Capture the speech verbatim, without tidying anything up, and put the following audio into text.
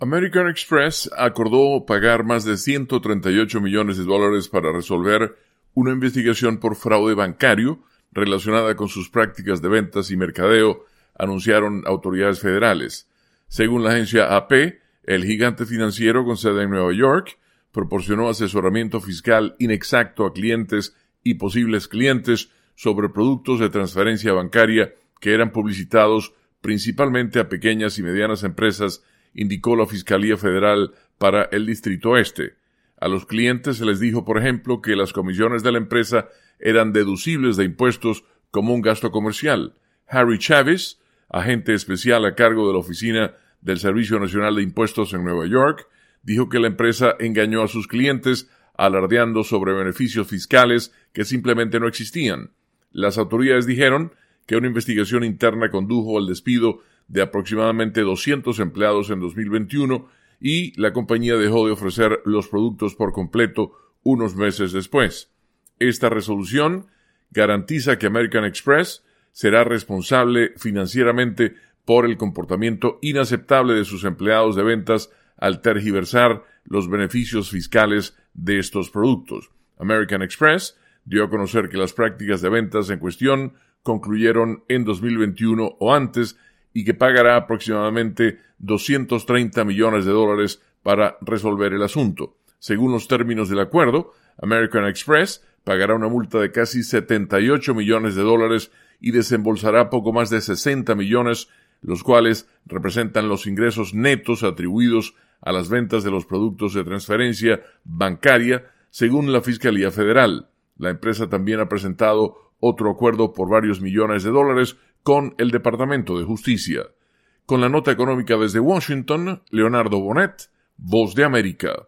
American Express acordó pagar más de ciento treinta y ocho millones de dólares para resolver una investigación por fraude bancario relacionada con sus prácticas de ventas y mercadeo, anunciaron autoridades federales. Según la agencia A P, el gigante financiero con sede en Nueva York proporcionó asesoramiento fiscal inexacto a clientes y posibles clientes sobre productos de transferencia bancaria que eran publicitados principalmente a pequeñas y medianas empresas, indicó la Fiscalía Federal para el Distrito Este. A los clientes se les dijo, por ejemplo, que las comisiones de la empresa eran deducibles de impuestos como un gasto comercial. Harry Chavez, agente especial a cargo de la Oficina del Servicio Nacional de Impuestos en Nueva York, dijo que la empresa engañó a sus clientes alardeando sobre beneficios fiscales que simplemente no existían. Las autoridades dijeron que una investigación interna condujo al despido de aproximadamente doscientos empleados en dos mil veintiuno y la compañía dejó de ofrecer los productos por completo unos meses después. Esta resolución garantiza que American Express será responsable financieramente por el comportamiento inaceptable de sus empleados de ventas al tergiversar los beneficios fiscales de estos productos. American Express dio a conocer que las prácticas de ventas en cuestión concluyeron en dos mil veintiuno o antes y que pagará aproximadamente doscientos treinta millones de dólares para resolver el asunto. Según los términos del acuerdo, American Express pagará una multa de casi setenta y ocho millones de dólares y desembolsará poco más de sesenta millones, los cuales representan los ingresos netos atribuidos a las ventas de los productos de transferencia bancaria, según la Fiscalía Federal. La empresa también ha presentado otro acuerdo por varios millones de dólares con el Departamento de Justicia. Con la nota económica desde Washington, Leonardo Bonet, Voz de América.